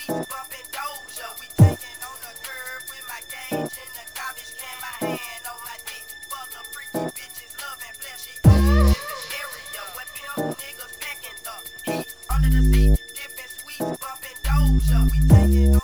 sweets, bumping Doja. We taking on the curb with my gauge in the garbage can. My hand on my dick. Fuck the freaky bitches, loving flashy E's in the stereo. With pimp niggas packing the heat under the seat, dipping sweets, bumping Doja. We taking on